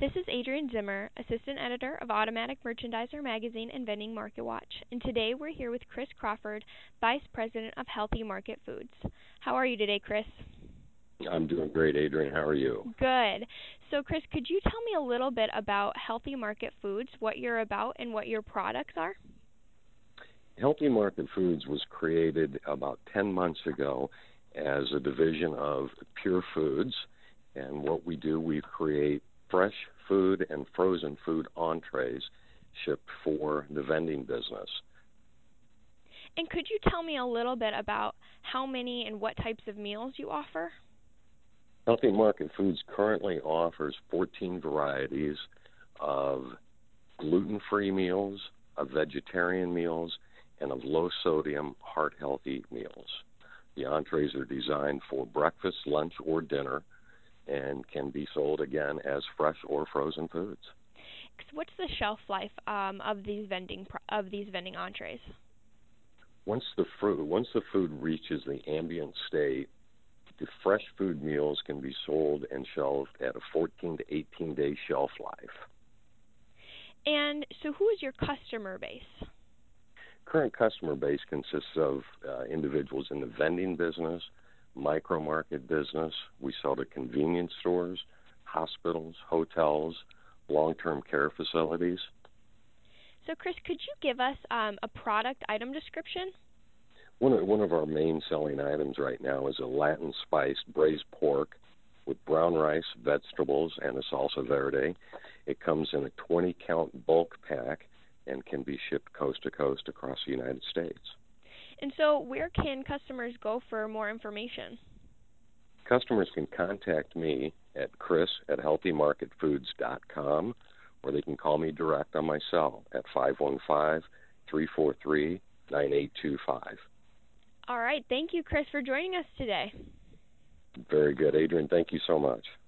This is Adrienne Zimmer, Assistant Editor of Automatic Merchandiser Magazine and Vending Market Watch, and today we're here with Chris Crawford, Vice President of Healthy Market Foods. How are you today, Chris? I'm doing great, Adrienne. How are you? Good. So, Chris, could you tell me a little bit about Healthy Market Foods, what you're about, and what your products are? Healthy Market Foods was created about 10 months ago as a division of Pure Foods, and what we do, we create fresh food and frozen food entrees shipped for the vending business. And could you tell me a little bit about how many and what types of meals you offer? Healthy Market Foods currently offers 14 varieties of gluten-free meals, of vegetarian meals, and of low-sodium, heart-healthy meals. The entrees are designed for breakfast, lunch, or dinner, and can be sold again as fresh or frozen foods. What's the shelf life of these vending entrees? Once the food reaches the ambient state, the fresh food meals can be sold and shelved at a 14 to 18 day shelf life. And so, who is your customer base? Current customer base consists of individuals in the vending business, micro market business. We sell to convenience stores, hospitals, hotels, long-term care facilities. So, Chris, could you give us a product item description? One of our main selling items right now is a Latin spiced braised pork with brown rice, vegetables, and a salsa verde. It comes in a 20-count bulk pack and can be shipped coast to coast across the United States. And so where can customers go for more information? Customers can contact me at chris@healthymarketfoods.com, or they can call me direct on my cell at 515-343-9825. All right. Thank you, Chris, for joining us today. Very good. Adrienne, thank you so much.